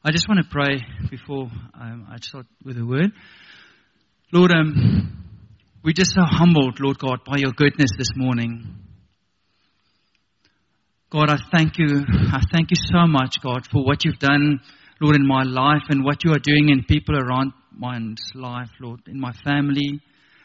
I just want to pray before I start with the word. Lord, we're just so humbled, Lord God, by your goodness this morning. God, I thank you. I thank you so much, God, for what you've done, Lord, in my life and what you are doing in people around my life, Lord, in my family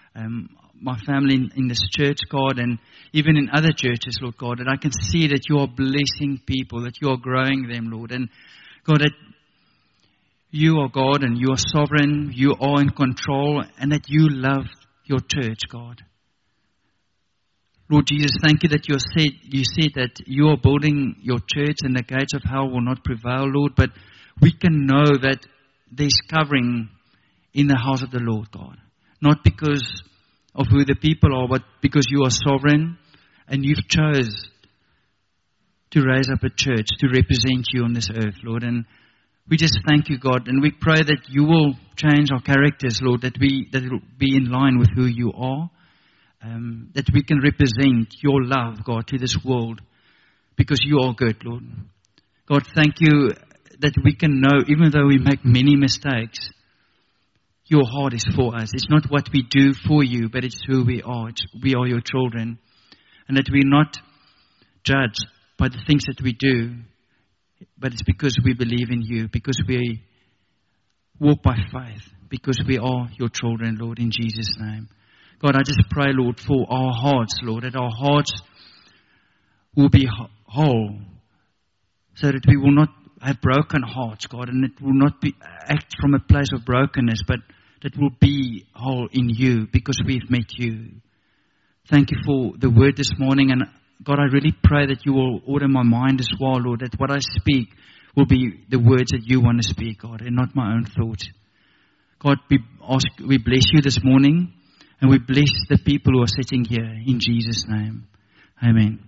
in this church, God, and even in other churches, Lord God, and I can see that you are blessing people, that you are growing them, Lord, and God, that you are God and you are sovereign, you are in control, and that you love your church, God. Lord Jesus, thank you that you said that you are building your church and the gates of hell will not prevail, Lord, but we can know that there's covering in the house of the Lord, God. Not because of who the people are, but because you are sovereign and you've chose to raise up a church to represent you on this earth, Lord. And we just thank you, God, and we pray that you will change our characters, Lord, that it will be in line with who you are, that we can represent your love, God, to this world, because you are good, Lord. God, thank you that we can know, even though we make many mistakes, your heart is for us. It's not what we do for you, but it's who we are. We are your children. And that we're not judged by the things that we do, but it's because we believe in you, because we walk by faith, because we are your children, Lord, in Jesus' name. God, I just pray, Lord, for our hearts, Lord, that our hearts will be whole, so that we will not have broken hearts, God, and it will not be act from a place of brokenness, but that will be whole in you, because we've met you. Thank you for the word this morning, and God, I really pray that you will order my mind as well, Lord, that what I speak will be the words that you want to speak, God, and not my own thoughts. God, we bless you this morning, and we bless the people who are sitting here in Jesus' name. Amen.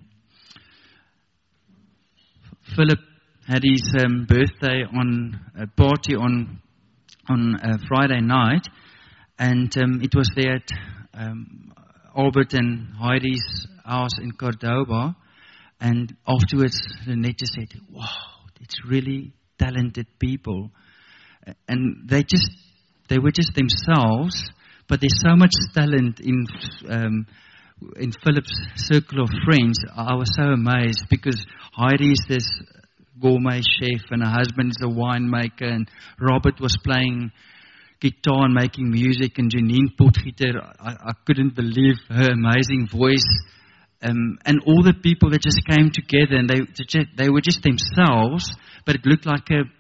Philip had his birthday on a party on Friday night, and it was there at Albert and Heidi's house in Cordoba, and afterwards Lynette just said, wow, it's really talented people, and they were just themselves, but there's so much talent in Philip's circle of friends. I was so amazed, because Heidi is this gourmet chef, and her husband is a winemaker, and Robert was playing guitar and making music, and Janine Potgieter, I couldn't believe her amazing voice, and all the people that just came together, and they were just themselves, but it looked like a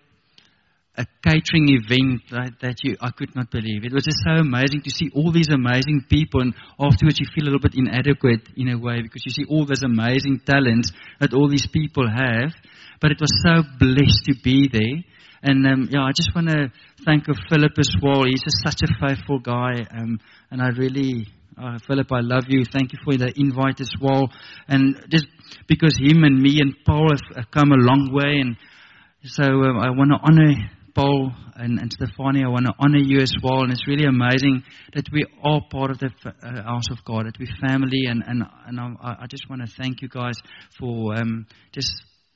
catering event I could not believe. It was just so amazing to see all these amazing people, and afterwards you feel a little bit inadequate in a way, because you see all these amazing talents that all these people have, but it was so blessed to be there. And I just want to thank Philip as well. He's just such a faithful guy, and I really, Philip, I love you. Thank you for the invite as well. And just because him and me and Paul have come a long way, and so I want to honor Paul and Stefania. I want to honor you as well. And it's really amazing that we are part of the house of God, that we're family, and I just want to thank you guys for just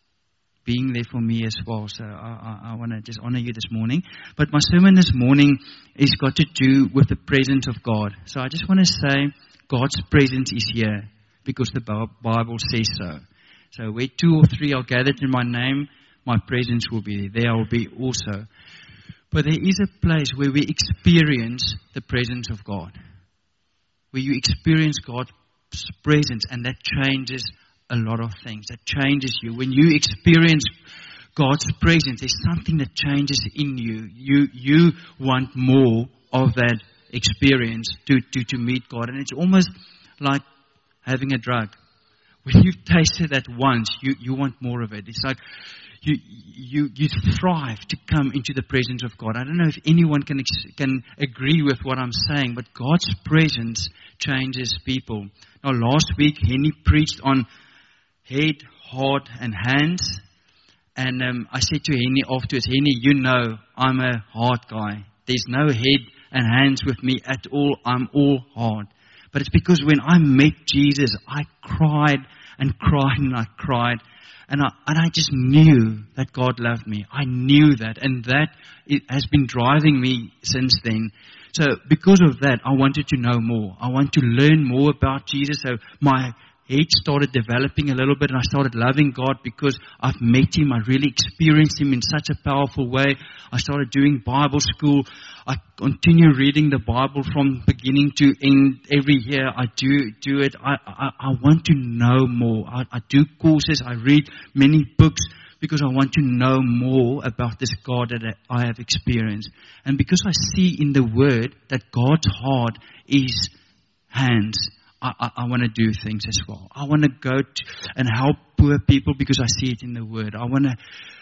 being there for me as well. So I want to just honor you this morning. But my sermon this morning is got to do with the presence of God. So I just want to say God's presence is here, because the Bible says so. So where 2 or 3 are gathered in my name, my presence will be there. There I will be also. But there is a place where we experience the presence of God, where you experience God's presence, and that changes a lot of things. That changes you. When you experience God's presence, there's something that changes in you. You want more of that experience to meet God. And it's almost like having a drug. When you've tasted that once, you want more of it. It's like you thrive to come into the presence of God. I don't know if anyone can agree with what I'm saying, but God's presence changes people. Now, last week, Henny preached on head, heart, and hands. And I said to Henny afterwards, Henny, you know I'm a heart guy. There's no head and hands with me at all. I'm all heart. But it's because when I met Jesus, I cried and cried and I cried And I just knew that God loved me. I knew that. And that it has been driving me since then. So because of that, I wanted to know more. I want to learn more about Jesus. So my head started developing a little bit, and I started loving God because I've met Him. I really experienced Him in such a powerful way. I started doing Bible school. I continue reading the Bible from beginning to end. Every year I do it. I want to know more. I do courses. I read many books because I want to know more about this God that I have experienced. And because I see in the Word that God's heart is hands, I want to do things as well. I want to go and help poor people because I see it in the Word. I want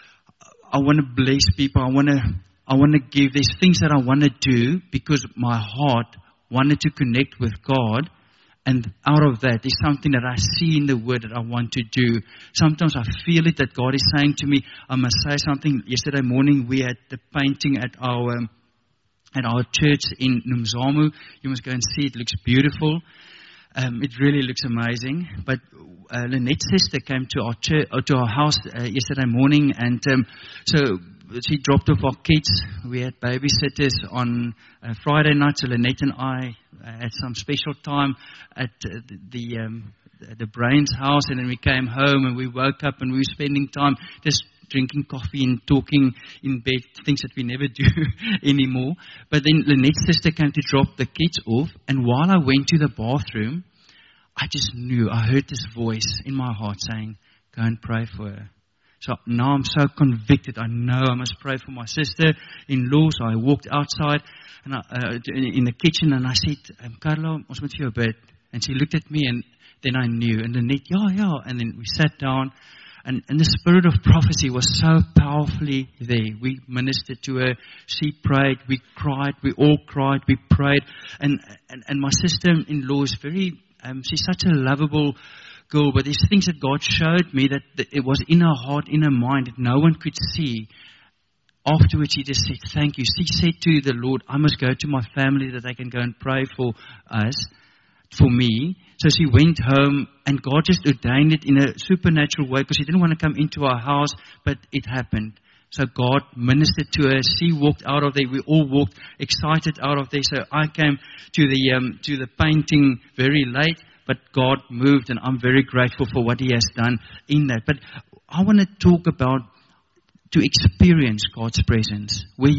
to bless people. I want to give. There's things that I want to do because my heart wanted to connect with God. And out of that, there's something that I see in the Word that I want to do. Sometimes I feel it that God is saying to me, I must say something. Yesterday morning, we had the painting at our church in Nomzamo. You must go and see it. It looks beautiful. It really looks amazing. But Lynette's sister came to our church, to our house yesterday morning, and so she dropped off our kids. We had babysitters on Friday night, so Lynette and I had some special time at the Brains house, and then we came home and we woke up and we were spending time just drinking coffee and talking in bed, things that we never do anymore. But then Lynette's sister came to drop the kids off, and while I went to the bathroom, I just knew, I heard this voice in my heart saying, go and pray for her. So now I'm so convicted. I know I must pray for my sister-in-law. So I walked outside and in the kitchen, and I said, Carlo, ons moet vir jou bid. And she looked at me, and then I knew. And Lynette, yeah. And then we sat down. And the spirit of prophecy was so powerfully there. We ministered to her. She prayed. We cried. We all cried. We prayed. And my sister-in-law is very, she's such a lovable girl. But there's things that God showed me that it was in her heart, in her mind, that no one could see. Afterwards, she just said, thank you. She said to the Lord, I must go to my family that they can go and pray for us. For me. So she went home, and God just ordained it in a supernatural way because He didn't want to come into our house, but it happened. So God ministered to her. She walked out of there. We all walked excited out of there. So I came to the painting very late, but God moved, and I'm very grateful for what He has done in that. But I want to talk about to experience God's presence, where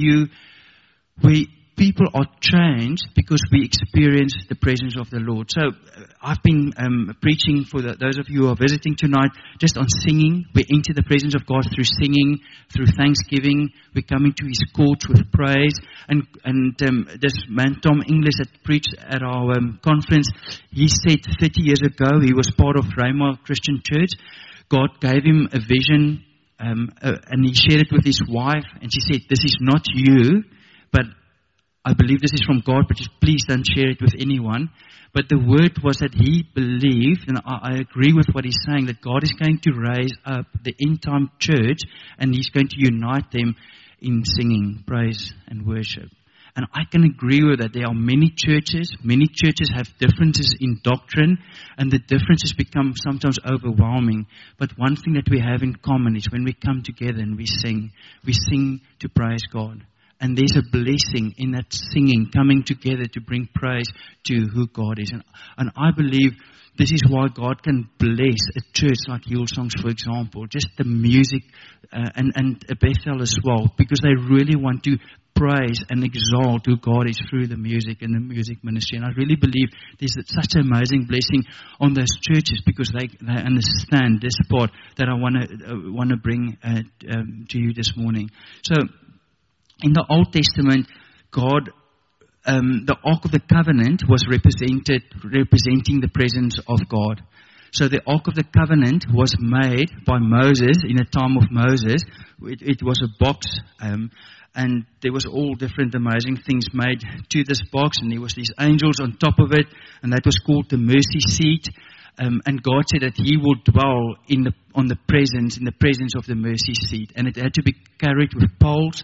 people are changed because we experience the presence of the Lord. So I've been preaching for those of you who are visiting tonight just on singing. We enter the presence of God through singing, through thanksgiving. We come into His courts with praise. And this man Tom Inglis that preached at our conference, he said 30 years ago, he was part of Rhema Christian Church. God gave him a vision, and he shared it with his wife. And she said, this is not you, but I believe this is from God, but please don't share it with anyone. But the word was that he believed, and I agree with what he's saying, that God is going to raise up the end-time church, and He's going to unite them in singing, praise, and worship. And I can agree with that. There are many churches. Many churches have differences in doctrine, and the differences become sometimes overwhelming. But one thing that we have in common is when we come together and we sing to praise God. And there's a blessing in that singing, coming together to bring praise to who God is. And I believe this is why God can bless a church like Hillsongs, for example. Just the music and Bethel as well. Because they really want to praise and exalt who God is through the music and the music ministry. And I really believe there's such an amazing blessing on those churches because they understand this part that I want to bring to you this morning. So, in the Old Testament, God, the Ark of the Covenant was representing the presence of God. So the Ark of the Covenant was made by Moses in the time of Moses. It was a box, and there was all different amazing things made to this box, and there was these angels on top of it, and that was called the mercy seat. And God said that He will dwell in the presence of the mercy seat, and it had to be carried with poles.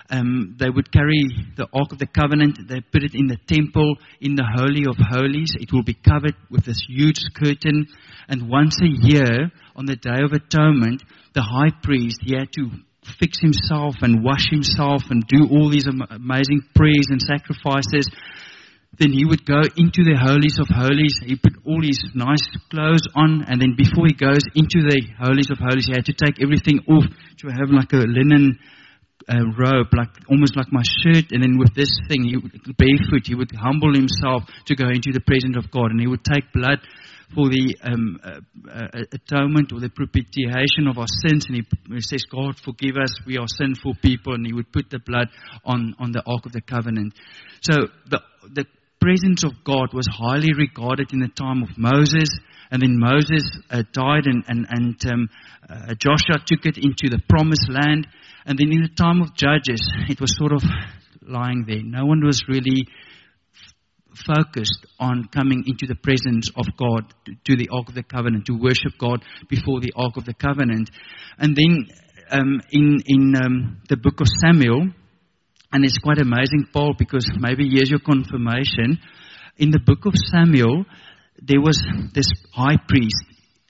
They would carry the Ark of the Covenant. They put it in the temple, in the Holy of Holies. It will be covered with this huge curtain. And once a year, on the Day of Atonement, the high priest, he had to fix himself and wash himself and do all these amazing prayers and sacrifices. Then he would go into the Holies of Holies. He put all his nice clothes on, and then before he goes into the Holies of Holies, he had to take everything off to have like a linen robe, like almost like my shirt. And then with this thing, barefoot, he would humble himself to go into the presence of God, and he would take blood for the atonement or the propitiation of our sins. And he says, God, forgive us, we are sinful people. And he would put the blood on the Ark of the Covenant. So the presence of God was highly regarded in the time of Moses. And then Moses died, and Joshua took it into the promised land. And then in the time of Judges, it was sort of lying there. No one was really focused on coming into the presence of God, to the Ark of the Covenant, to worship God before the Ark of the Covenant. And then in the book of Samuel, and it's quite amazing, Paul, because maybe here's your confirmation. In the book of Samuel, there was this high priest,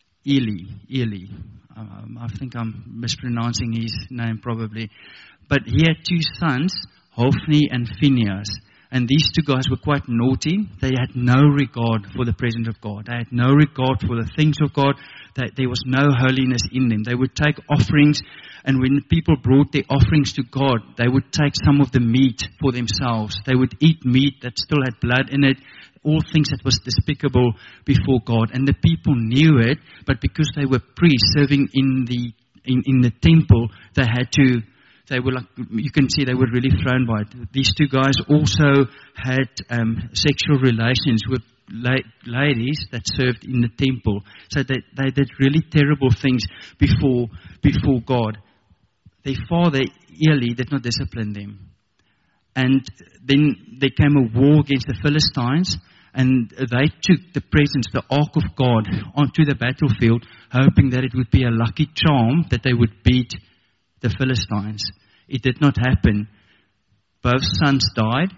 Eli. I think I'm mispronouncing his name probably. But he had two sons, Hophni and Phinehas. And these two guys were quite naughty. They had no regard for the presence of God. They had no regard for the things of God. There was no holiness in them. They would take offerings, and when people brought their offerings to God, they would take some of the meat for themselves. They would eat meat that still had blood in it, all things that was despicable before God. And the people knew it, but because they were priests serving in the temple, they had to. They were like, you can see they were really thrown by it. These two guys also had sexual relations with ladies that served in the temple. So they did really terrible things before God. Their father, Eli, did not discipline them. And then there came a war against the Philistines, and they took the presence, the Ark of God, onto the battlefield, hoping that it would be a lucky charm that they would beat the Philistines. It did not happen. Both sons died.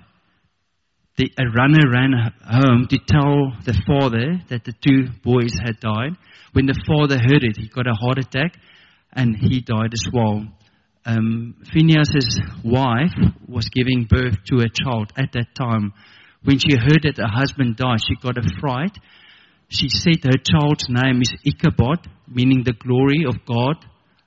A runner ran home to tell the father that the two boys had died. When the father heard it, he got a heart attack and he died as well. Phinehas' wife was giving birth to a child at that time. When she heard that her husband died, she got a fright. She said her child's name is Ichabod, meaning the glory of God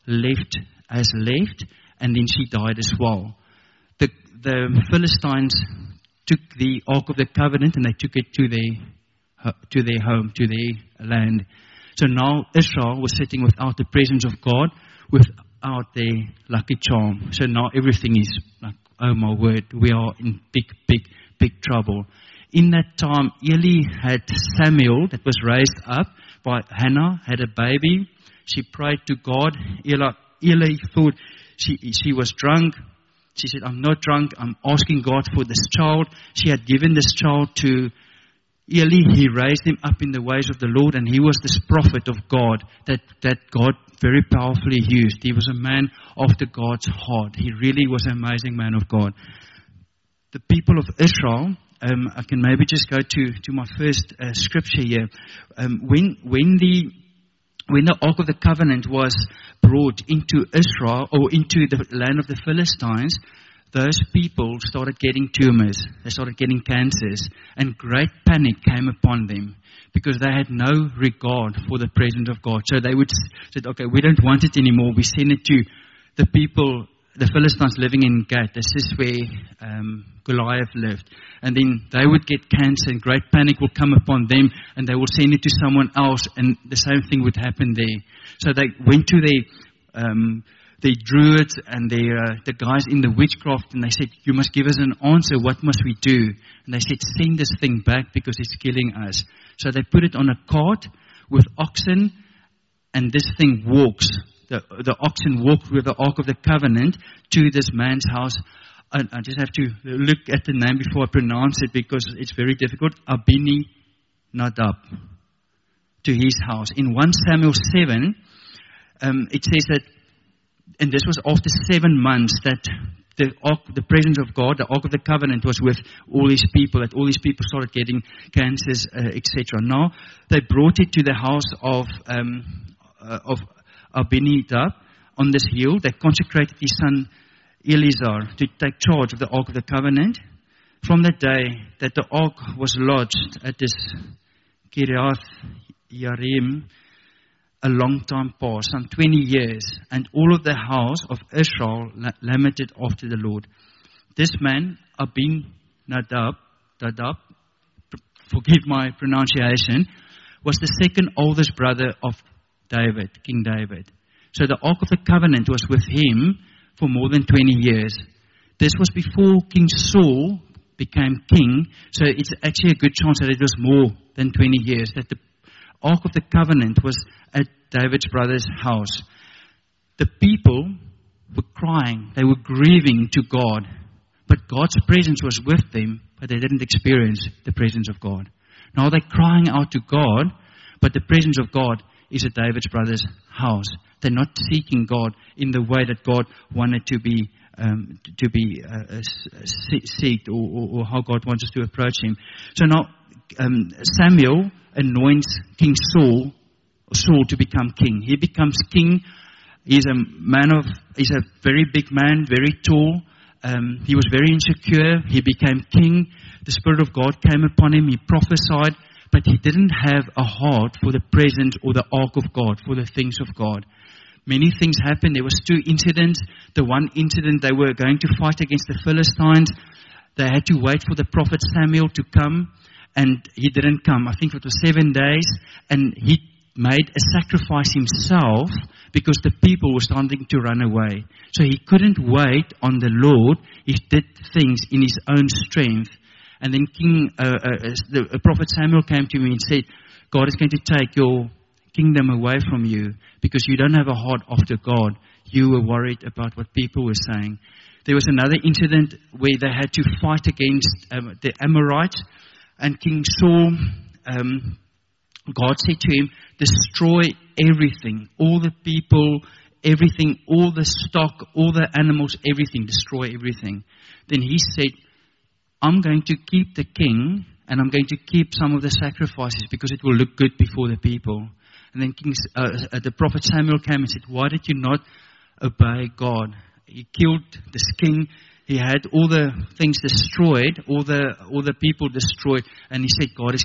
has left, and then she died as well. The Philistines took the Ark of the Covenant and they took it to their home, to their land. So now Israel was sitting without the presence of God, without their lucky charm. So now everything is like, oh my word, we are in big trouble. In that time, Eli had Samuel that was raised up by Hannah, had a baby. She prayed to God. Eli thought she was drunk. She said, I'm not drunk. I'm asking God for this child. She had given this child to Eli. He raised him up in the ways of the Lord, and he was this prophet of God that God very powerfully used. He was a man after God's heart. He really was an amazing man of God. The people of Israel, I can maybe just go to my first scripture here. When the Ark of the Covenant was brought into Israel, or into the land of the Philistines, those people started getting tumors. They started getting cancers. And great panic came upon them because they had no regard for the presence of God. So they said, okay, we don't want it anymore. We send it to the people, the Philistines living in Gath. This is where Goliath lived. And then they would get cancer, and great panic will come upon them, and they will send it to someone else, and the same thing would happen there. So they went to the druids and the guys in the witchcraft, and they said, you must give us an answer. What must we do? And they said, send this thing back because it's killing us. So they put it on a cart with oxen, and this thing walks. The oxen walked with the Ark of the Covenant to this man's house. I just have to look at the name before I pronounce it because it's very difficult. Abinadab, to his house. In 1 Samuel 7, it says that, and this was after 7 months that the ark, the presence of God, the Ark of the Covenant was with all these people, that all these people started getting cancers, etc. Now, they brought it to the house of Abinadab on this hill. They consecrated his son Eleazar to take charge of the Ark of the Covenant. From the day that the Ark was lodged at this Kiriath Yarim, a long time passed, some 20 years, and all of the house of Israel lamented after the Lord. This man, Abinadab, forgive my pronunciation, was the second oldest brother of David, King David. So the Ark of the Covenant was with him for more than 20 years. This was before King Saul became king, so it's actually a good chance that it was more than 20 years, that the Ark of the Covenant was at David's brother's house. The people were crying. They were grieving to God. But God's presence was with them, but they didn't experience the presence of God. Now they're crying out to God, but the presence of God is at David's brother's house. They're not seeking God in the way that God wanted to be seeked, or how God wants us to approach Him. So now Samuel anoints King Saul to become king. He becomes king. He's a very big man, very tall. He was very insecure. He became king. The Spirit of God came upon him. He prophesied, but he didn't have a heart for the presence or the ark of God, for the things of God. Many things happened. There was 2 incidents. The one incident, they were going to fight against the Philistines. They had to wait for the prophet Samuel to come, and he didn't come. I think it was 7 days, and he made a sacrifice himself because the people were starting to run away. So he couldn't wait on the Lord. He did things in his own strength. And then the prophet Samuel came to me and said, God is going to take your kingdom away from you because you don't have a heart after God. You were worried about what people were saying. There was another incident where they had to fight against the Amorites, and King Saul, God said to him, destroy everything, all the people, everything, all the stock, all the animals, everything, destroy everything. Then he said, I'm going to keep the king, and I'm going to keep some of the sacrifices because it will look good before the people. And then the prophet Samuel came and said, why did you not obey God? He killed this king. He had all the things destroyed, all the people destroyed, and he said, God is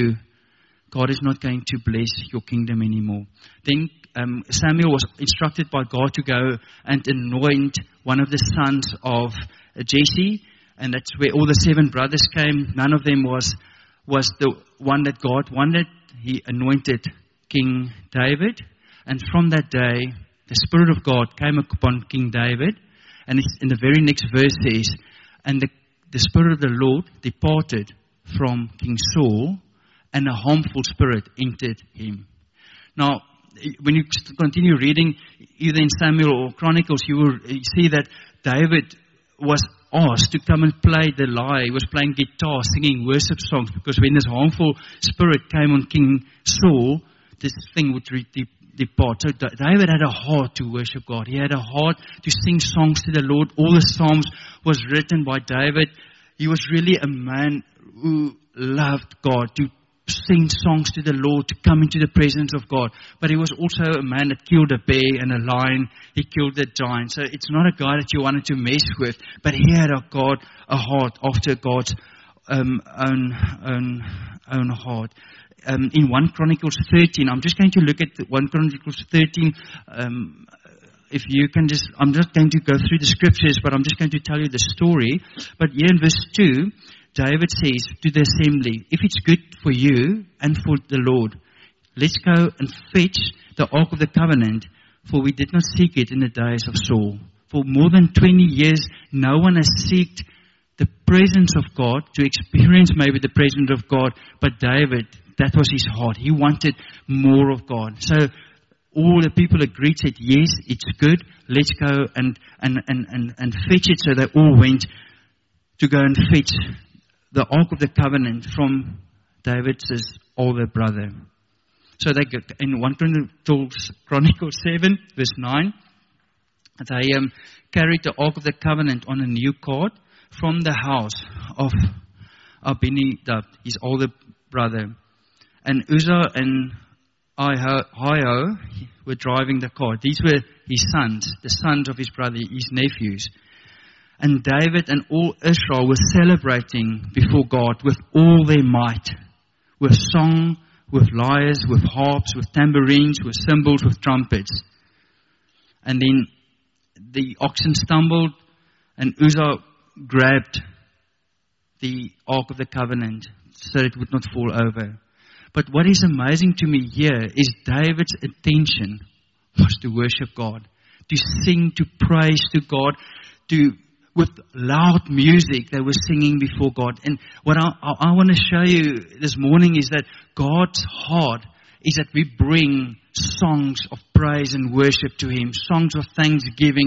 not going to bless your kingdom anymore. Then Samuel was instructed by God to go and anoint one of the sons of Jesse, and that's where all the 7 brothers came. None of them was the one that God wanted. He anointed King David, and from that day, the Spirit of God came upon King David, and it's in the very next verse says, and the Spirit of the Lord departed from King Saul, and a harmful spirit entered him. Now, when you continue reading either in Samuel or Chronicles, you will see that David was asked to come and play the lyre. He was playing guitar, singing worship songs, because when this harmful spirit came on King Saul, this thing would depart. So David had a heart to worship God. He had a heart to sing songs to the Lord. All the Psalms was written by David. He was really a man who loved God, to sing songs to the Lord, to come into the presence of God. But he was also a man that killed a bear and a lion. He killed a giant. So it's not a guy that you wanted to mess with, but he had a heart after God's own heart. In 1 Chronicles 13, I'm just going to look at 1 Chronicles 13. If you can I'm not going to go through the scriptures, but I'm just going to tell you the story. But here in verse 2, David says to the assembly, if it's good for you and for the Lord, let's go and fetch the Ark of the Covenant, for we did not seek it in the days of Saul. For more than 20 years, no one has sought the presence of God, to experience maybe the presence of God, but David, that was his heart. He wanted more of God. So all the people agreed, said, yes, it's good. Let's go and fetch it. So they all went to go and fetch the Ark of the Covenant from David's older brother. So they go in 1 Chronicles 7, verse 9. they carried the Ark of the Covenant on a new cart from the house of Abinadab, his older brother. And Uzzah and Ahio were driving the cart. These were his sons, the sons of his brother, his nephews. And David and all Israel were celebrating before God with all their might, with song, with lyres, with harps, with tambourines, with cymbals, with trumpets. And then the oxen stumbled, and Uzzah grabbed the Ark of the Covenant so it would not fall over. But what is amazing to me here is David's intention was to worship God, to sing, to praise to God, with loud music they were singing before God. And what I want to show you this morning is that God's heart is that we bring songs of praise and worship to Him, songs of thanksgiving,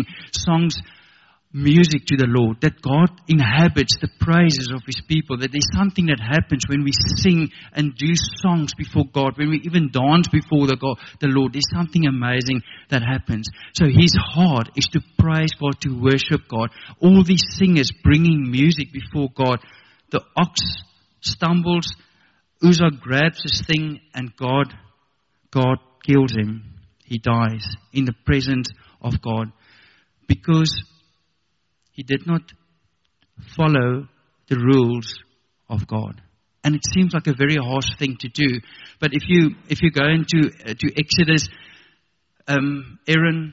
music to the Lord, that God inhabits the praises of His people, that there's something that happens when we sing and do songs before God, when we even dance before the Lord, there's something amazing that happens. So His heart is to praise God, to worship God. All these singers bringing music before God. The ox stumbles, Uzzah grabs his thing, and God kills him. He dies in the presence of God because he did not follow the rules of God. And it seems like a very harsh thing to do. But if you go into to Exodus, Aaron,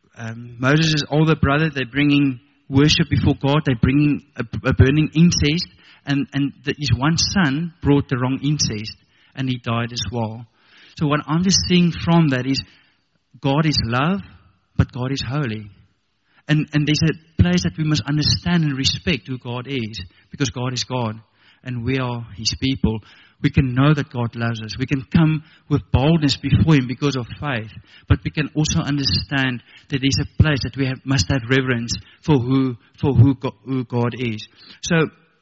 Moses' older brother, they're bringing worship before God. They're bringing a burning incense. And his one son brought the wrong incense, and he died as well. So what I'm just seeing from that is God is love, but God is holy. And there's a place that we must understand and respect who God is, because God is God and we are His people. We can know that God loves us. We can come with boldness before Him because of faith. But we can also understand that there's a place that we must have reverence for who God is. So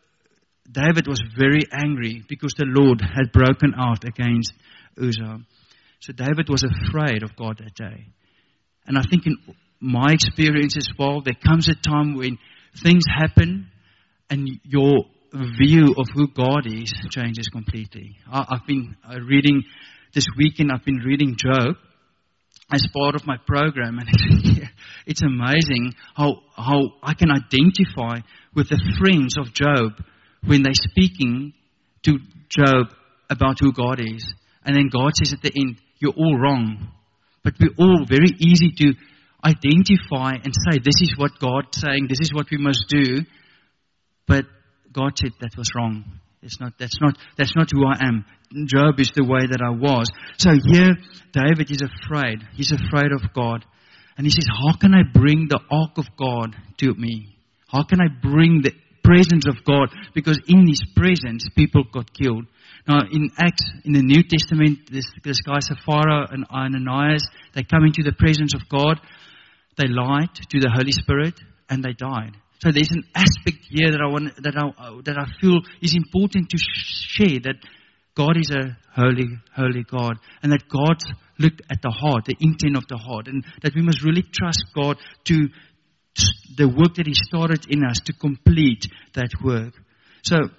David was very angry because the Lord had broken out against Uzzah. So David was afraid of God that day. And I think in my experience as well, there comes a time when things happen and your view of who God is changes completely. I've been reading this weekend, I've been reading Job as part of my program, and it's amazing how I can identify with the friends of Job when they're speaking to Job about who God is. And then God says at the end, you're all wrong. But we're all very easy to identify and say, this is what God's saying, this is what we must do. But God said that was wrong. That's not who I am. Job is the way that I was. So here, David is afraid. He's afraid of God. And he says, how can I bring the ark of God to me? How can I bring the presence of God? Because in His presence, people got killed. Now, in Acts, in the New Testament, this guy Sapphira and Ananias, they come into the presence of God. They lied to the Holy Spirit, and they died. So there's an aspect here that I feel is important to share, that God is a holy God, and that God looked at the heart, the intent of the heart, and that we must really trust God to the work that He started in us to complete that work. So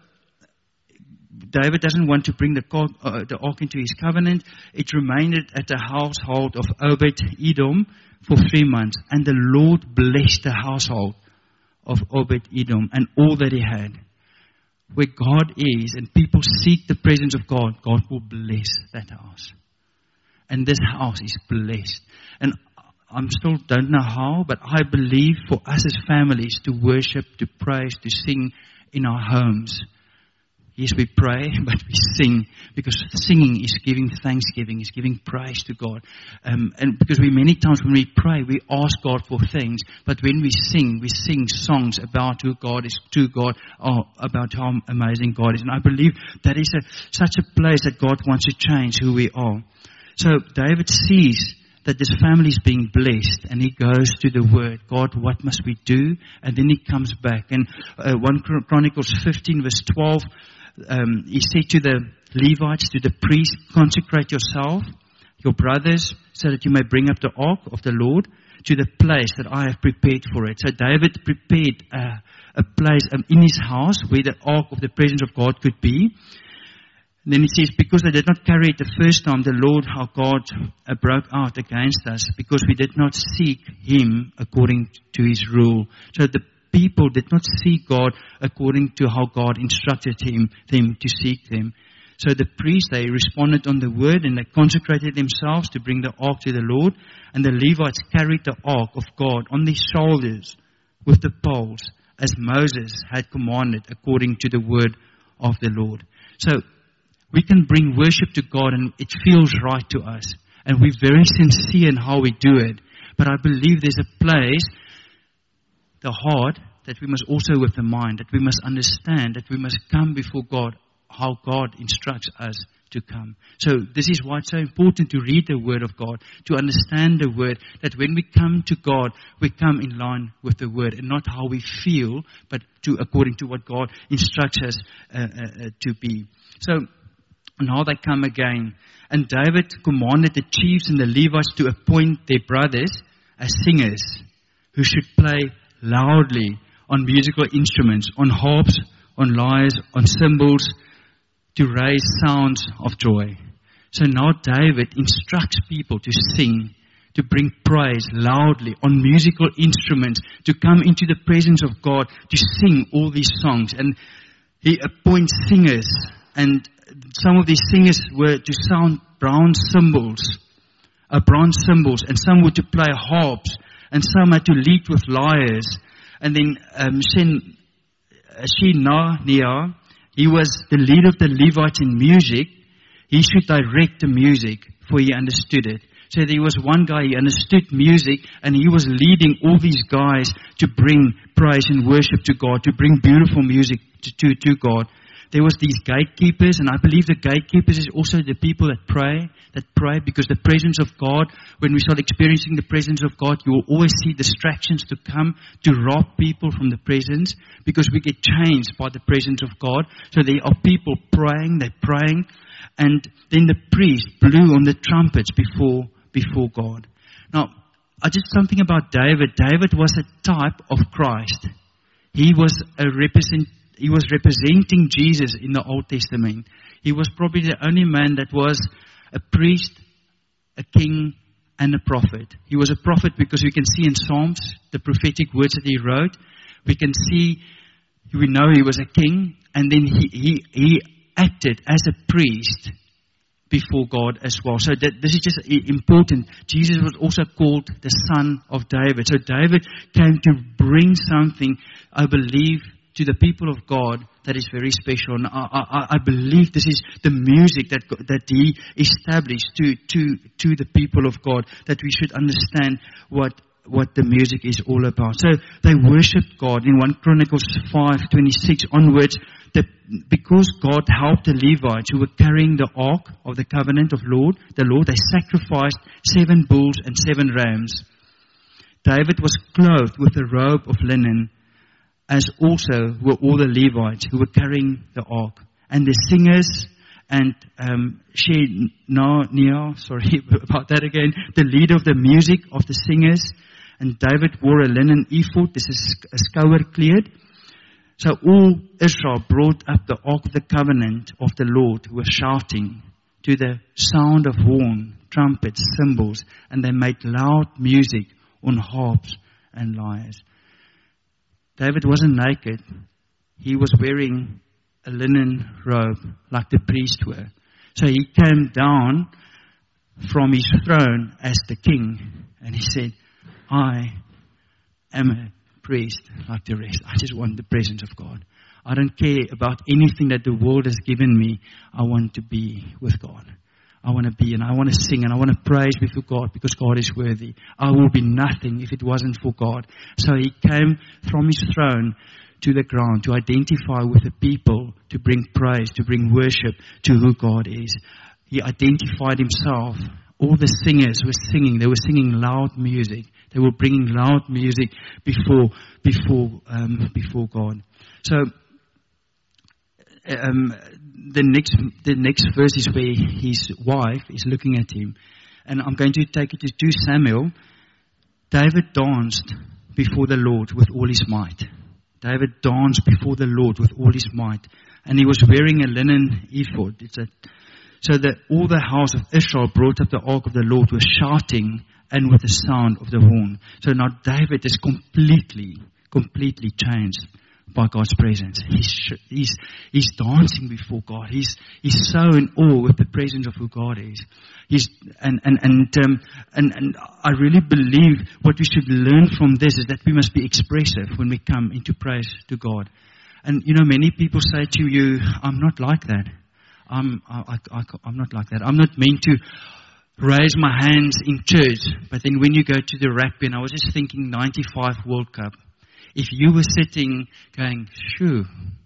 David doesn't want to bring the ark into his covenant. It remained at the household of Obed-Edom for 3 months. And the Lord blessed the household of Obed-Edom and all that he had. Where God is and people seek the presence of God, God will bless that house. And this house is blessed. And I still don't know how, but I believe for us as families to worship, to praise, to sing in our homes. Yes, we pray, but we sing, because singing is giving thanksgiving, is giving praise to God. And because many times when we pray, we ask God for things, but when we sing songs about who God is, to God, or about how amazing God is. And I believe that is such a place that God wants to change who we are. So David sees that this family is being blessed, and he goes to the Word. God, what must we do? And then he comes back. And 1 Chronicles 15 verse 12, he said to the Levites, to the priests, consecrate yourself, your brothers, so that you may bring up the ark of the Lord. to the place that I have prepared for it. So David prepared a place in his house where the ark of the presence of God could be. And then it says, because they did not carry it the first time, the Lord our God broke out against us, because we did not seek Him according to His rule. So the people did not seek God according to how God instructed them to seek them. So the priests, they responded on the word, and they consecrated themselves to bring the ark to the Lord. And the Levites carried the ark of God on their shoulders with the poles, as Moses had commanded according to the word of the Lord. So we can bring worship to God and it feels right to us. And we're very sincere in how we do it. But I believe there's a place, the heart, that we must also with the mind, that we must understand, that we must come before God, how God instructs us to come. So this is why it's so important to read the Word of God, to understand the Word, that when we come to God, we come in line with the Word, and not how we feel, but according to what God instructs us to be. So now they come again. And David commanded the chiefs and the Levites to appoint their brothers as singers, who should play loudly on musical instruments, on harps, on lyres, on cymbals, to raise sounds of joy. So now David instructs people to sing, to bring praise loudly on musical instruments, to come into the presence of God, to sing all these songs. And he appoints singers, and some of these singers were to sound bronze cymbals, and some were to play harps, and some had to lead with lyres. And then Shenaniah, he was the leader of the Levites in music. He should direct the music, for he understood it. So there was one guy, he understood music, and he was leading all these guys to bring praise and worship to God, to bring beautiful music to God. There was these gatekeepers, and I believe the gatekeepers is also the people that pray, because the presence of God, when we start experiencing the presence of God, you will always see distractions to come to rob people from the presence, because we get changed by the presence of God. So there are people praying, they're praying, and then the priest blew on the trumpets before God. Now, something about David. David was a type of Christ. He was representing Jesus in the Old Testament. He was probably the only man that was a priest, a king, and a prophet. He was a prophet because we can see in Psalms the prophetic words that he wrote. We know he was a king, and then he acted as a priest before God as well. So this is just important. Jesus was also called the Son of David. So David came to bring something, I believe, to the people of God that is very special. And I believe this is the music that he established to the people of God, that we should understand what the music is all about. So they worshiped God in 1 Chronicles 5:26 onwards. Because God helped the Levites who were carrying the ark of the covenant of the Lord, they sacrificed 7 bulls and 7 rams. David was clothed with a robe of linen, as also were all the Levites who were carrying the ark. And the singers and Shenaniah, sorry about that again, the leader of the music of the singers. And David wore a linen ephod, this is a skouer cleared. So all Israel brought up the ark of the covenant of the Lord, who were shouting to the sound of horn, trumpets, cymbals, and they made loud music on harps and lyres. David wasn't naked. He was wearing a linen robe like the priests were. So he came down from his throne as the king, and he said, I am a priest like the rest. I just want the presence of God. I don't care about anything that the world has given me. I want to be with God. I want to be, and I want to sing, and I want to praise before God, because God is worthy. I will be nothing if it wasn't for God. So he came from his throne to the ground to identify with the people, to bring praise, to bring worship to who God is. He identified himself. All the singers were singing. They were singing loud music. They were bringing loud music before God. So the next verse is where his wife is looking at him, and I'm going to take it to 2 Samuel David danced before the Lord with all his might. David danced before the Lord with all his might. And he was wearing a linen ephod. So that all the house of Israel brought up the ark of the Lord with shouting and with the sound of the horn. So now David is completely changed by God's presence. He's dancing before God. He's so in awe with the presence of who God is. And I really believe what we should learn from this is that we must be expressive when we come into praise to God. And many people say to you, I'm not like that. I'm not like that. I'm not meant to raise my hands in church. But then when you go to the rugby, and I was just thinking 95 World Cup, if you were sitting going, shoo,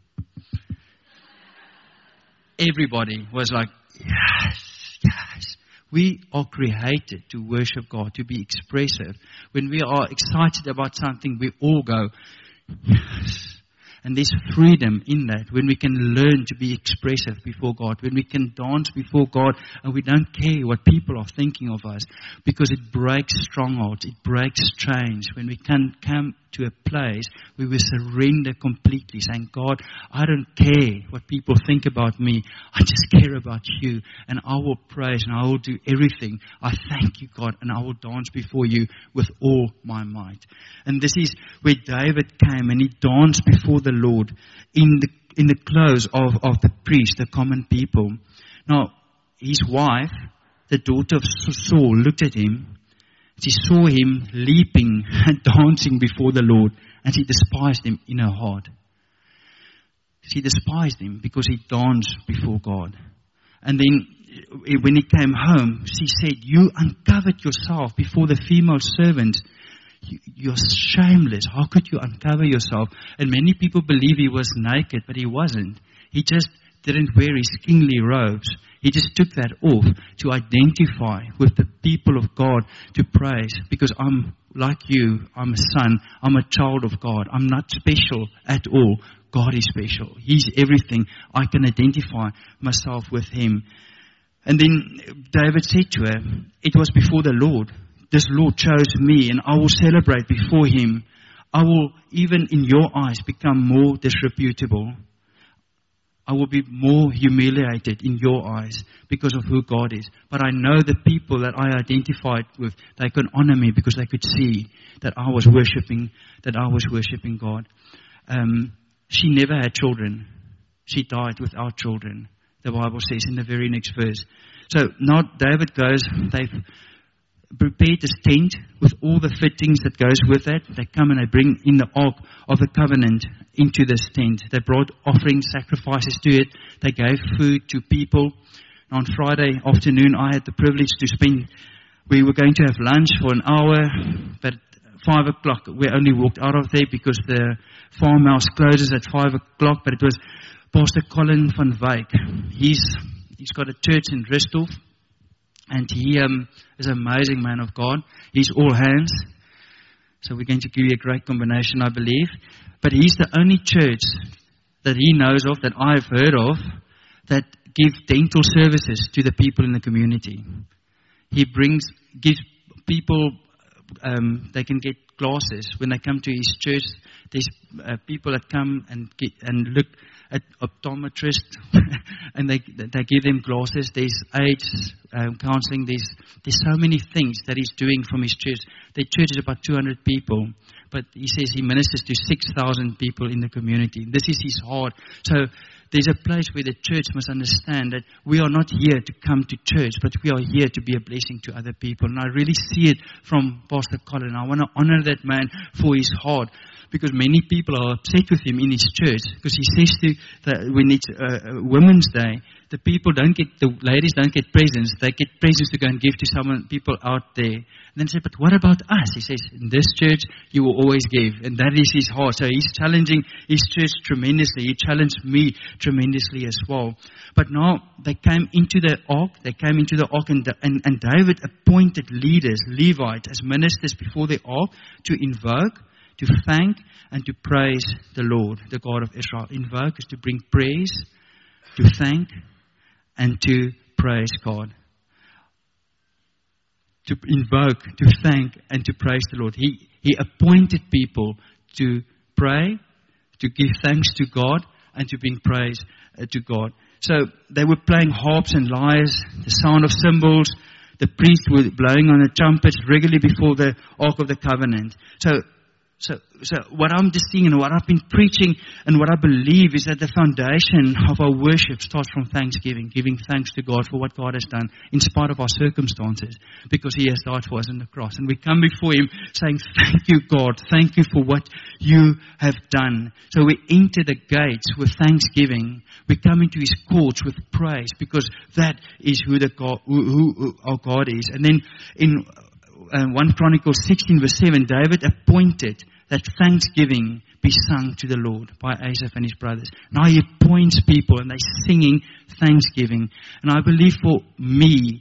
everybody was like, yes, yes. We are created to worship God, to be expressive. When we are excited about something, we all go, yes. And there's freedom in that when we can learn to be expressive before God, when we can dance before God and we don't care what people are thinking of us, because it breaks strongholds, it breaks chains. When we can come to a place where we surrender completely, saying, God, I don't care what people think about me. I just care about you, and I will praise and I will do everything. I thank you, God, and I will dance before you with all my might. And this is where David came and he danced before the Lord in the clothes of the priest, the common people. Now, his wife, the daughter of Saul, looked at him. She saw him leaping and dancing before the Lord, and she despised him in her heart. She despised him because he danced before God. And then when he came home, she said, you uncovered yourself before the female servants. You're shameless. How could you uncover yourself? And many people believe he was naked, but he wasn't. He just didn't wear his kingly robes. He just took that off to identify with the people of God, to praise. Because I'm like you. I'm a son. I'm a child of God. I'm not special at all. God is special. He's everything. I can identify myself with him. And then David said to her, it was before the Lord. This Lord chose me, and I will celebrate before him. I will, even in your eyes, become more disreputable. I will be more humiliated in your eyes because of who God is. But I know the people that I identified with, they can honor me because they could see that I was worshiping God. She never had children. She died without children, the Bible says in the very next verse. So now David goes, they've prepared this tent with all the fittings that goes with it. They come and they bring in the ark of the covenant into this tent. They brought offerings, sacrifices to it. They gave food to people. On Friday afternoon, I had the privilege to we were going to have lunch for an hour, but 5 o'clock, we only walked out of there because the farmhouse closes at 5 o'clock, but it was Pastor Colin van Wyk. He's got a church in Rusthof. And he is an amazing man of God. He's all hands. So we're going to give you a great combination, I believe. But he's the only church that he knows of, that I've heard of, that gives dental services to the people in the community. He gives people, they can get glasses. When they come to his church, there's people that come and look at optometrists and they give them glasses. There's AIDS counseling. There's so many things that he's doing from his church. The church is about 200 people, but he says he ministers to 6,000 people in the community. This is his heart. So there's a place where the church must understand that we are not here to come to church, but we are here to be a blessing to other people. And I really see it from Pastor Colin. I want to honor that man for his heart, because many people are upset with him in his church, because he says when it's Women's Day, the ladies don't get presents. They get presents to go and give to people out there. And then say, but what about us? He says, in this church, you will always give. And that is his heart. So he's challenging his church tremendously. He challenged me tremendously as well. But now they came into the ark. And David appointed leaders, Levites, as ministers before the ark to invoke, to thank, and to praise the Lord, the God of Israel. Invoke is to bring praise, to thank, and to praise God. to invoke, to thank, and to praise the Lord. He appointed people to pray, to give thanks to God, and to bring praise to God. So they were playing harps and lyres, the sound of cymbals. The priests were blowing on the trumpets regularly before the Ark of the Covenant. So what I'm just seeing and what I've been preaching and what I believe is that the foundation of our worship starts from thanksgiving, giving thanks to God for what God has done in spite of our circumstances, because He has died for us on the cross. And we come before Him saying, thank you, God. Thank you for what you have done. So we enter the gates with thanksgiving. We come into His courts with praise, because that is who our God is. And then in 1 Chronicles 16 verse 7, David appointed that thanksgiving be sung to the Lord by Asaph and his brothers. Now he appoints people and they're singing thanksgiving. And I believe for me,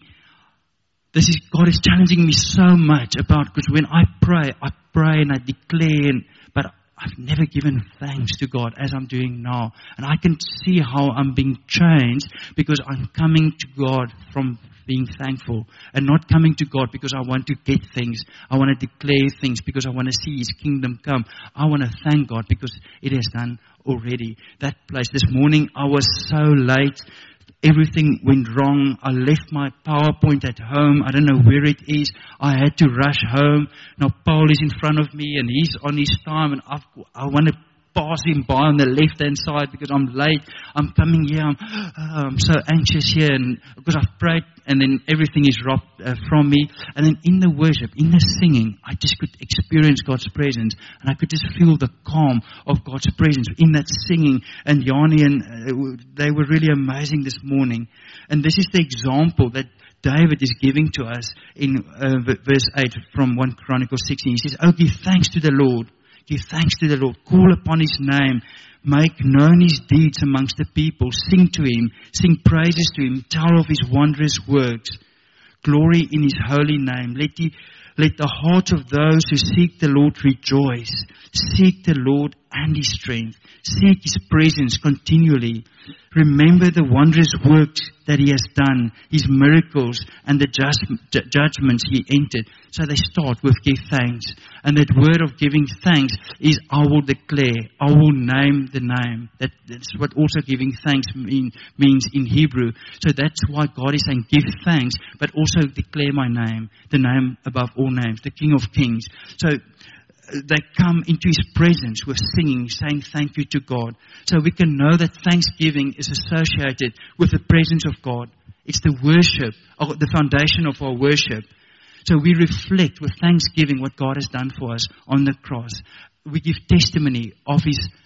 God is challenging me so much about, because when I pray and I declare, but I've never given thanks to God as I'm doing now. And I can see how I'm being changed, because I'm coming to God from being thankful, and not coming to God because I want to get things. I want to declare things because I want to see His kingdom come. I want to thank God because it has done already. That place this morning, I was so late. Everything went wrong. I left my PowerPoint at home. I don't know where it is. I had to rush home. Now Paul is in front of me and he's on his time, and I want to pass him by on the left-hand side because I'm late. I'm coming here. I'm so anxious here, and because I've prayed, and then everything is robbed from me. And then in the worship, in the singing, I just could experience God's presence, and I could just feel the calm of God's presence in that singing. And Yanni and they were really amazing this morning. And this is the example that David is giving to us in verse 8 from 1 Chronicles 16. He says, "Oh, give thanks to the Lord. Give thanks to the Lord. Call upon His name. Make known His deeds amongst the people. Sing to Him. Sing praises to Him. Tell of His wondrous works. Glory in His holy name. Let the hearts of those who seek the Lord rejoice. Seek the Lord and His strength. Seek His presence continually. Remember the wondrous works that He has done, His miracles and the judgments He entered." So they start with give thanks. And that word of giving thanks is I will declare, I will name the name. That's what also giving thanks means in Hebrew. So that's why God is saying give thanks, but also declare my name, the name above all names, the King of Kings. So they come into His presence with singing, saying thank you to God. So we can know that thanksgiving is associated with the presence of God. It's the worship, or the foundation of our worship. So we reflect with thanksgiving what God has done for us on the cross. We give testimony of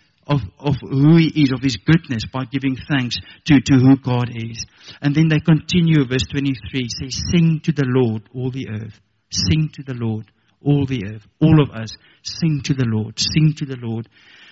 who He is, of His goodness, by giving thanks to who God is. And then they continue, verse 23 says, "Sing to the Lord, all the earth. Sing to the Lord, all the earth." All of us, sing to the Lord. Sing to the Lord.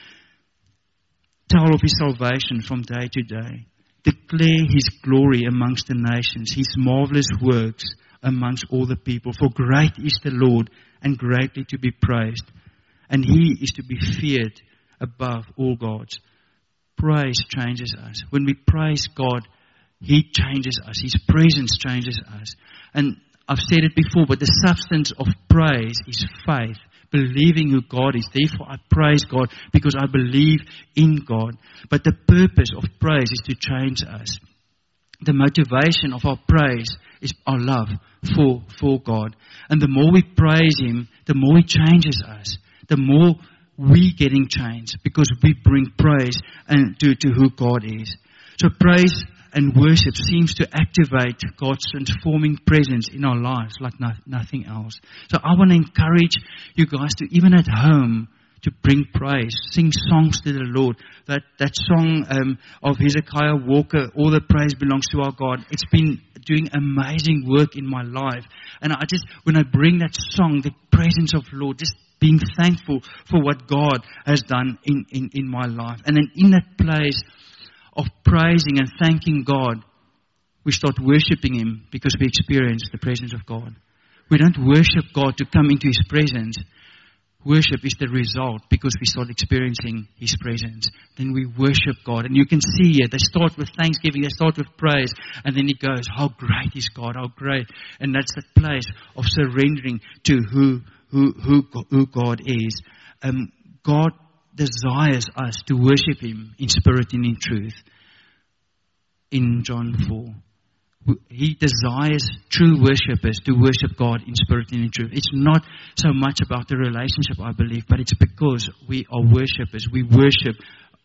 Tell of His salvation from day to day. Declare His glory amongst the nations, His marvelous works amongst all the people. For great is the Lord, and greatly to be praised, and He is to be feared above all gods. Praise changes us. When we praise God, He changes us. His presence changes us. And I've said it before, but the substance of praise is faith, believing who God is. Therefore, I praise God because I believe in God. But the purpose of praise is to change us. The motivation of our praise is our love for God. And the more we praise Him, the more He changes us. The more we getting changed because we bring praise and to who God is. So praise and worship seems to activate God's transforming presence in our lives like nothing else. So I want to encourage you guys to, even at home, to bring praise. Sing songs to the Lord. That song of Hezekiah Walker, "All the Praise Belongs to Our God." It's been doing amazing work in my life. And when I bring that song, the presence of the Lord, just being thankful for what God has done in my life. And then in that place of praising and thanking God, we start worshiping Him because we experience the presence of God. We don't worship God to come into His presence. worship is the result because we start experiencing His presence. Then we worship God. And you can see it. They start with thanksgiving. They start with praise. And then it goes, how great is God? How great. And that's the place of surrendering to who God is. God desires us to worship Him in spirit and in truth. In John 4. He desires true worshippers to worship God in spirit and in truth. It's not so much about the relationship, I believe, but it's because we are worshippers. We worship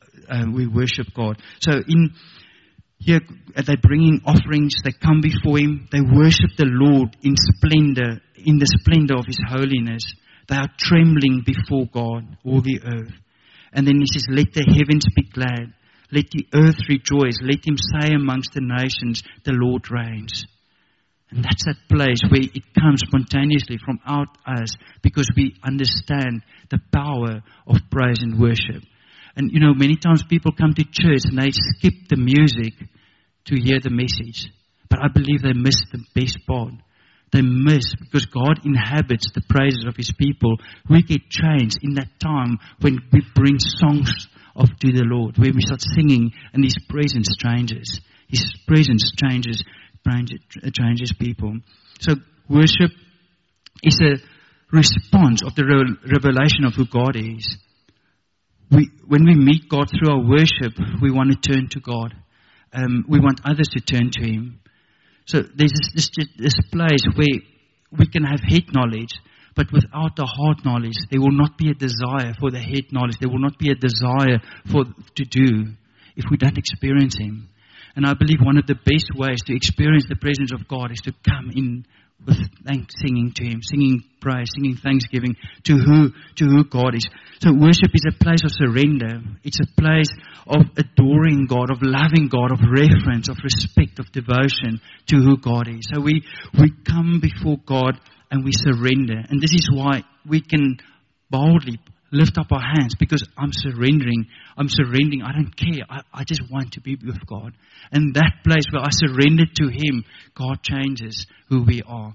God. So in here, they're bringing offerings. They come before Him. They worship the Lord in splendor, in the splendor of His holiness. They are trembling before God, all the earth. And then He says, let the heavens be glad. Let the earth rejoice. Let Him say amongst the nations, the Lord reigns. And that's that place where it comes spontaneously from out us because we understand the power of praise and worship. And you know, many times people come to church and they skip the music to hear the message. But I believe they miss the best part. They miss, because God inhabits the praises of His people. We get changed in that time when we bring songs to the Lord, where we start singing and His presence changes. His presence changes people. So worship is a response of the revelation of who God is. When we meet God through our worship, we want to turn to God. We want others to turn to Him. So there's this place where we can have head knowledge, but without the heart knowledge, there will not be a desire for the head knowledge. There will not be a desire to do if we don't experience Him. And I believe one of the best ways to experience the presence of God is to come in with singing to Him, singing praise, singing thanksgiving to who God is. So worship is a place of surrender. It's a place of adoring God, of loving God, of reverence, of respect, of devotion to who God is. So we come before God and we surrender. And this is why we can boldly lift up our hands, because I'm surrendering. I don't care. I just want to be with God. And that place where I surrender to Him, God changes who we are.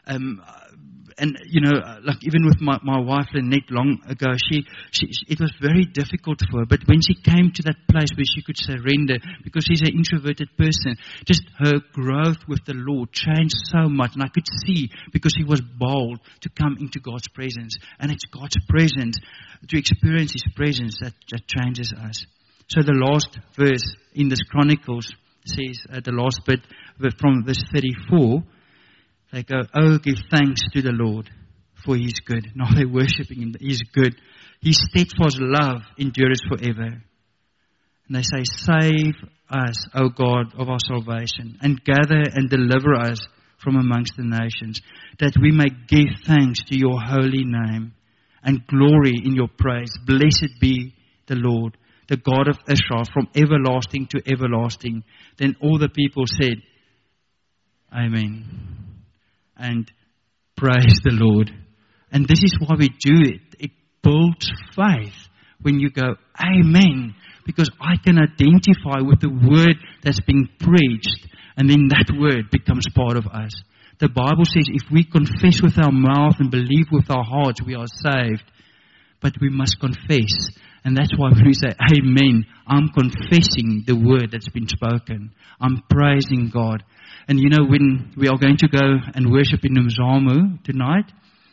And you know, like even with my wife Lynette long ago, it was very difficult for her. But when she came to that place where she could surrender, because she's an introverted person, just her growth with the Lord changed so much. And I could see, because she was bold to come into God's presence. And it's God's presence, to experience His presence, that changes us. So the last verse in this Chronicles says, the last bit from verse 34, they go, oh, give thanks to the Lord, for He is good. Now they're worshipping Him. He is good. His steadfast love endures forever. And they say, save us, O God of our salvation, and gather and deliver us from amongst the nations, that we may give thanks to your holy name and glory in your praise. Blessed be the Lord, the God of Israel, from everlasting to everlasting. Then all the people said, Amen. And praise the Lord. And this is why we do it. It builds faith when you go, Amen. Because I can identify with the word that's being preached, and then that word becomes part of us. The Bible says if we confess with our mouth and believe with our hearts, we are saved. But we must confess. And that's why when we say, Amen, I'm confessing the word that's been spoken. I'm praising God. And you know, when we are going to go and worship in Umzamu tonight,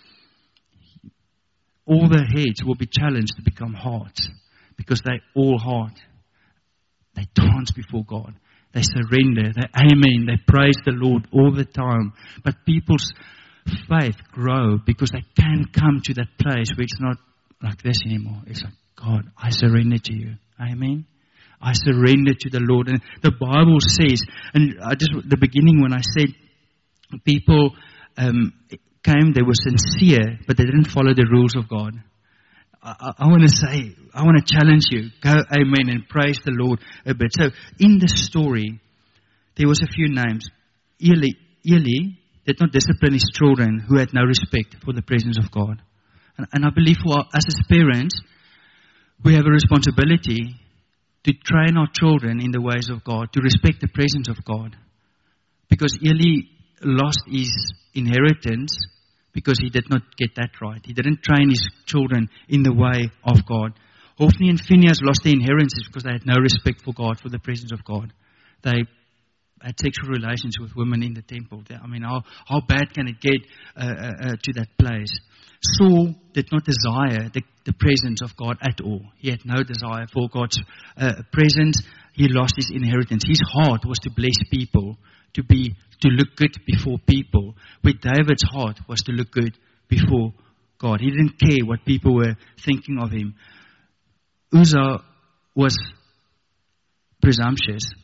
all the heads will be challenged to become hearts, because they're all heart. They dance before God. They surrender. They Amen. They praise the Lord all the time. But people's faith grow because they can come to that place where it's not like this anymore. It's like, God, I surrender to you. Amen. I surrender to the Lord. And the Bible says, and the beginning when I said people came, they were sincere, but they didn't follow the rules of God. I want to challenge you. Go, Amen, and praise the Lord a bit. So in the story, there was a few names. Eli did not discipline his children who had no respect for the presence of God. And I believe for us as parents, we have a responsibility to train our children in the ways of God, to respect the presence of God. Because Eli lost his inheritance because he did not get that right. He didn't train his children in the way of God. Hophni and Phinehas lost their inheritance because they had no respect for God, for the presence of God. They had sexual relations with women in the temple. I mean, how bad can it get to that place? Saul did not desire the presence of God at all. He had no desire for God's presence. He lost his inheritance. His heart was to bless people, to look good before people. Where David's heart was to look good before God. He didn't care what people were thinking of him. Uzzah was presumptuous.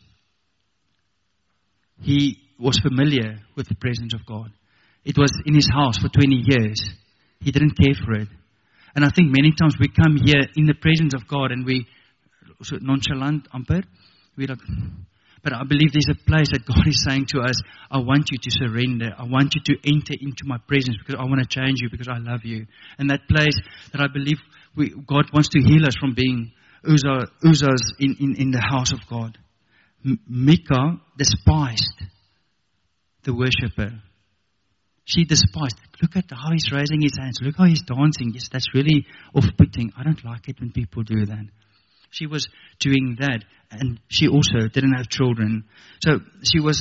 He was familiar with the presence of God. It was in his house for 20 years. He didn't care for it. And I think many times we come here in the presence of God and we nonchalant, amper. But I believe there's a place that God is saying to us, I want you to surrender. I want you to enter into my presence because I want to change you because I love you. And that place that I believe God wants to heal us from being Uzzahs in the house of God. Micah despised the worshipper. She despised. Look at how he's raising his hands. Look how he's dancing. Yes, that's really off-putting. I don't like it when people do that. She was doing that, and she also didn't have children. So she was,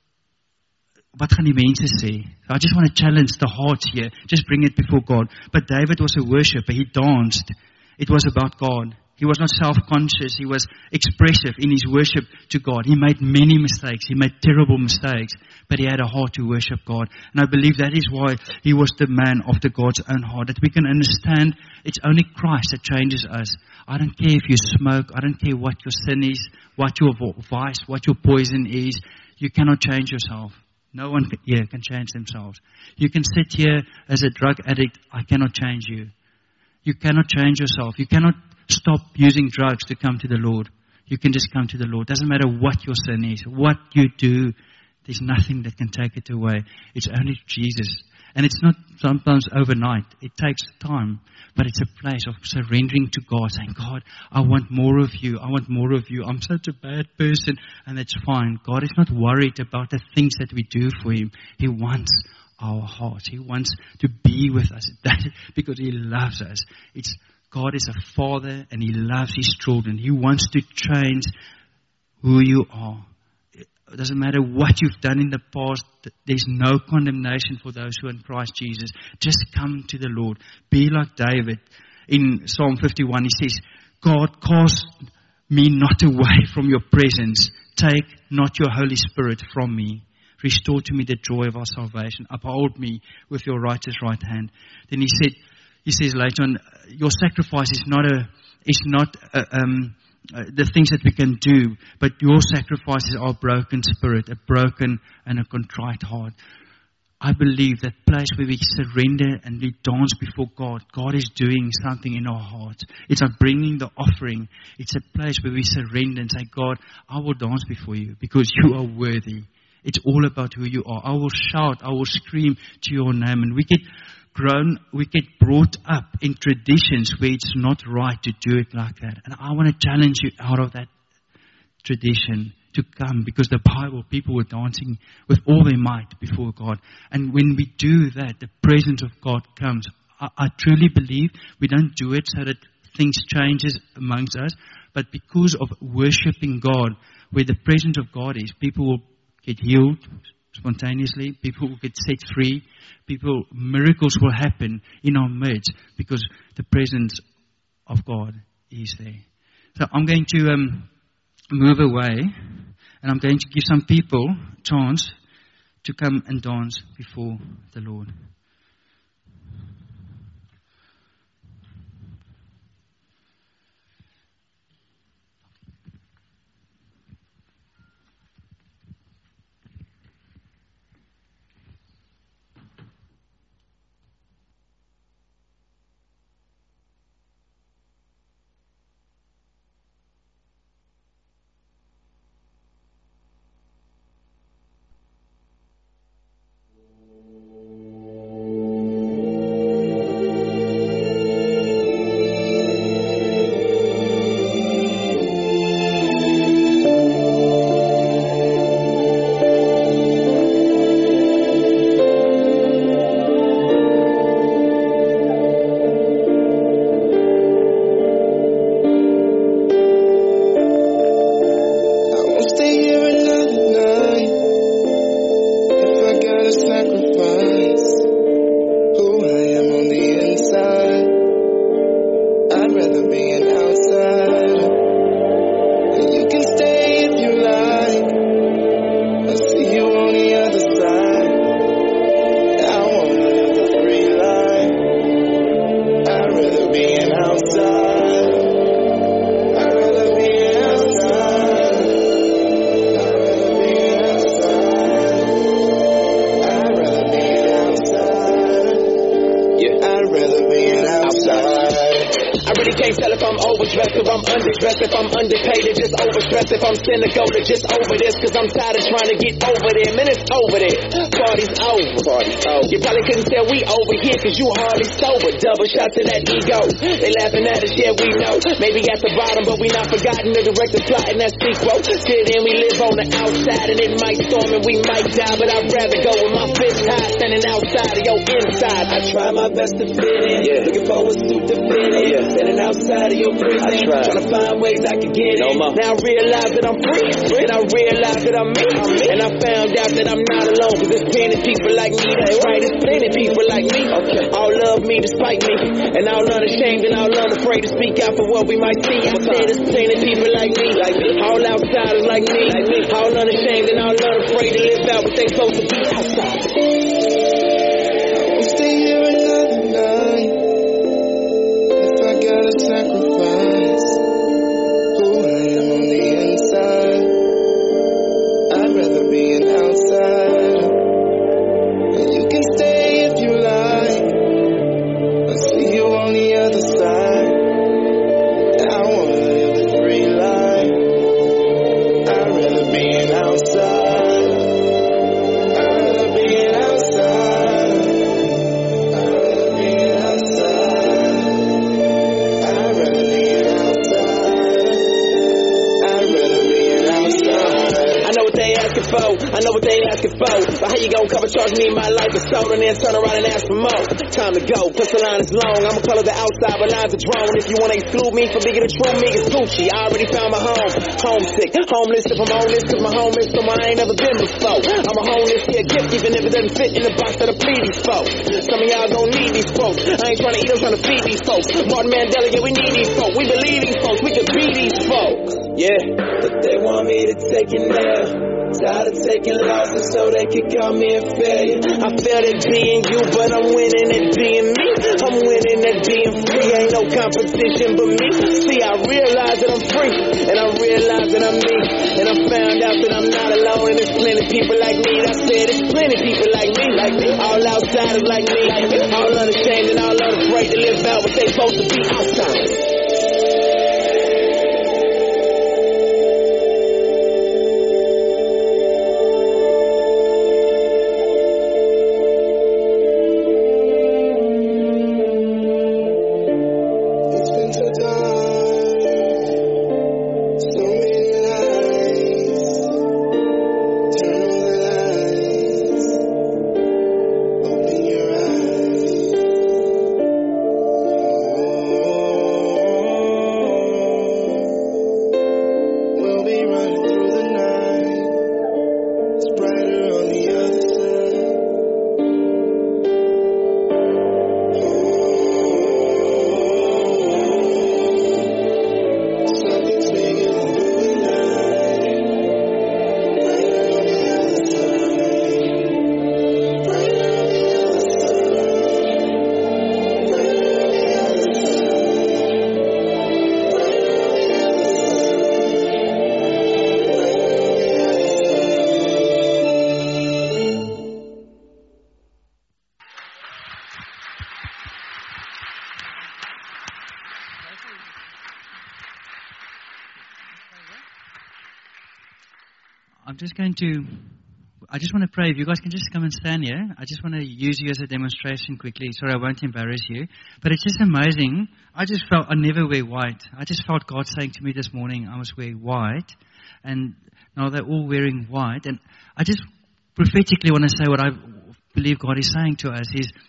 wat gaan die mense sê? I just want to challenge the heart here. Just bring it before God. But David was a worshipper. He danced. It was about God. He was not self-conscious. He was expressive in his worship to God. He made many mistakes. He made terrible mistakes. But he had a heart to worship God. And I believe that is why he was the man after God's own heart. That we can understand it's only Christ that changes us. I don't care if you smoke. I don't care what your sin is, what your vice, what your poison is. You cannot change yourself. No one here can change themselves. You can sit here as a drug addict. I cannot change you. You cannot change yourself. You cannot stop using drugs to come to the Lord. You can just come to the Lord. Doesn't matter what your sin is, what you do. There's nothing that can take it away. It's only Jesus. And it's not sometimes overnight. It takes time. But it's a place of surrendering to God, saying, God, I want more of you. I want more of you. I'm such a bad person. And it's fine. God is not worried about the things that we do for Him. He wants our hearts. He wants to be with us. Because He loves us. God is a father and He loves His children. He wants to change who you are. It doesn't matter what you've done in the past. There's no condemnation for those who are in Christ Jesus. Just come to the Lord. Be like David. In Psalm 51, he says, God, cast me not away from your presence. Take not your Holy Spirit from me. Restore to me the joy of our salvation. Uphold me with your righteous right hand. Then he says later on, your sacrifice is not the things that we can do, but your sacrifices are a broken spirit, a broken and a contrite heart. I believe that place where we surrender and we dance before God, God is doing something in our hearts. It's like bringing the offering. It's a place where we surrender and say, God, I will dance before you because you are worthy. It's all about who you are. I will shout, I will scream to your name. And we get brought up in traditions where it's not right to do it like that. And I want to challenge you out of that tradition to come, because the Bible, people were dancing with all their might before God. And when we do that, the presence of God comes. I truly believe we don't do it so that things changes amongst us, but because of worshiping God, where the presence of God is, people will get healed spontaneously. People will get set free. Miracles will happen in our midst because the presence of God is there. So I'm going to move away, and I'm going to give some people a chance to come and dance before the Lord. I'm underdressed, if I'm underpaid, or just overstressed, if I'm cynical, or just over this, cause I'm tired of trying to get over there. Man, it's over there. Party's over. You probably couldn't tell we over here, cause you hardly sober. Double shot to that ego. They laughing at us, yeah, we know. Maybe at the bottom, but we not forgotten. The director's plotting that sequel. Till then, we live on the outside, and it might storm and we might die, but I'd rather go with my fist high, standing outside of your inside. I try my best to fit in, looking for a suit to fit in, standing outside of your prison, trying to find ways I can get in. Now I realize that I'm free, and I realize that I'm me, and I found out that I'm not alone, cause there's plenty people like me, that's right, there's plenty people like me, all love me despite me, and all unashamed and all unafraid to speak out for what we might see. I said there's plenty people like me, all outsiders like me, all unashamed and all unafraid to live out what they supposed to be outside. I'll stay here another night if I gotta sacrifice who I am on the inside. I'd rather be an outsider. You can stay if you like. I'll see you on the other side. I wanna live the free life. I'd rather be an outsider. I'd rather be an outsider. I'd rather be an outsider. I'd rather be an outsider. I'd rather be an outsider. I know what they asking for, I know what they asking for, but how you gon' cover charge me my life is sold and then turn around and ask for more? Time to go, plus the line is long, I'ma color the outside but lines are drawn. If you wanna exclude me from being a true me, it's Gucci. I already found my home, homesick, homeless if I'm homeless, cause my home is somewhere I ain't never been before. I'm a homeless here gift even if it doesn't fit in the box that I plead these folks. Some of y'all gon' need these folks, I ain't trying to eat, I'm trying to feed these folks. Martin Mandela, yeah, we need these folks, we believe these folks, we could be these folks. Yeah, But they want me to take it now. Tired of taking losses so they can call me a failure. I failed at being you, but I'm winning at being me. I'm winning at being free, ain't no competition but me. See, I realize that I'm free, and I realize that I'm me. And I found out that I'm not alone, and there's plenty people like me. I said there's plenty people like me. All outsiders like me. All unashamed and all unafraid to live out what they supposed to be outside. I just want to pray. If you guys can just come and stand here. I just want to use you as a demonstration quickly. Sorry, I won't embarrass you. But it's just amazing. I just felt I never wear white. I just felt God saying to me this morning I must wear white. And now they're all wearing white. And I just prophetically want to say what I believe God is saying to us is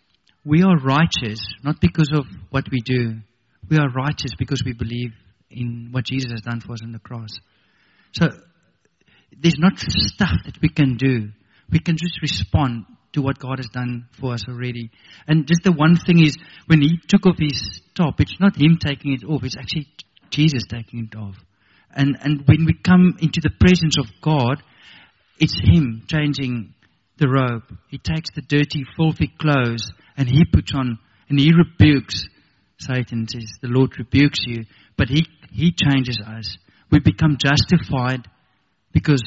we are righteous, not because of what we do. We are righteous because we believe in what Jesus has done for us on the cross. So there's not stuff that we can do. We can just respond to what God has done for us already. And just the one thing is, when He took off His top, it's not Him taking it off. It's actually Jesus taking it off. And when we come into the presence of God, it's Him changing the robe. He takes the dirty, filthy clothes and He puts on, and He rebukes Satan. Says, the Lord rebukes you. But He changes us. We become justified because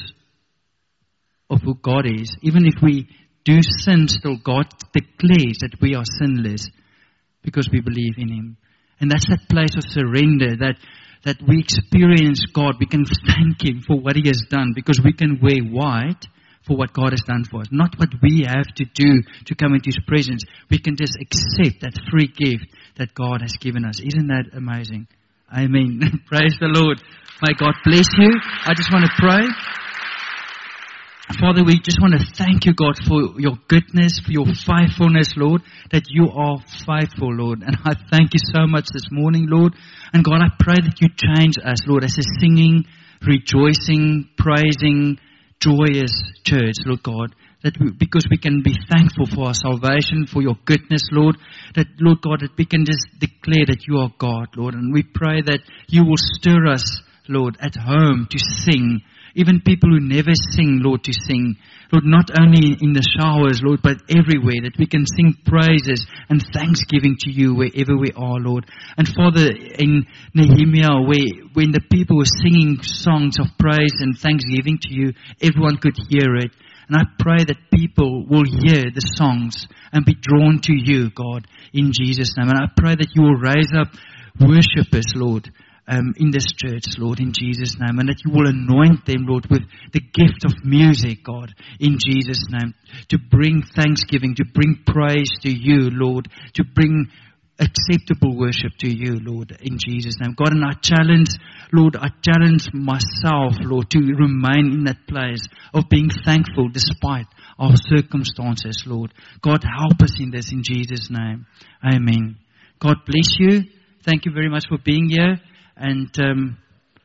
of who God is. Even if we do sin still, God declares that we are sinless because we believe in Him. And that's that place of surrender that that we experience God. We can thank Him for what He has done, because we can wear white for what God has done for us. Not what we have to do to come into His presence. We can just accept that free gift that God has given us. Isn't that amazing? Amen. Praise the Lord. May God bless you. I just want to pray. Father, we just want to thank you, God, for your goodness, for your faithfulness, Lord, that you are faithful, Lord. And I thank you so much this morning, Lord. And God, I pray that you change us, Lord, as a singing, rejoicing, praising, joyous church, Lord God. Because we can be thankful for our salvation, for your goodness, Lord. That, Lord God, that we can just declare that you are God, Lord. And we pray that you will stir us, Lord, at home to sing. Even people who never sing, Lord, to sing. Lord, not only in the showers, Lord, but everywhere. That we can sing praises and thanksgiving to you wherever we are, Lord. And Father, in Nehemiah, when the people were singing songs of praise and thanksgiving to you, everyone could hear it. And I pray that people will hear the songs and be drawn to you, God, in Jesus' name. And I pray that you will raise up worshippers, Lord, in this church, Lord, in Jesus' name. And that you will anoint them, Lord, with the gift of music, God, in Jesus' name. To bring thanksgiving, to bring praise to you, Lord. To bring acceptable worship to you, Lord, in Jesus' name. God, and I challenge myself, Lord, to remain in that place of being thankful despite our circumstances, Lord. God, help us in this, in Jesus' name. Amen. God bless you. Thank you very much for being here. And the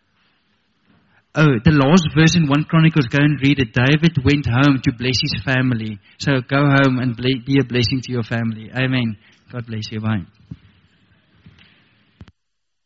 last verse in 1 Chronicles, go and read it. David went home to bless his family. So go home and be a blessing to your family. Amen. God bless you. Bye.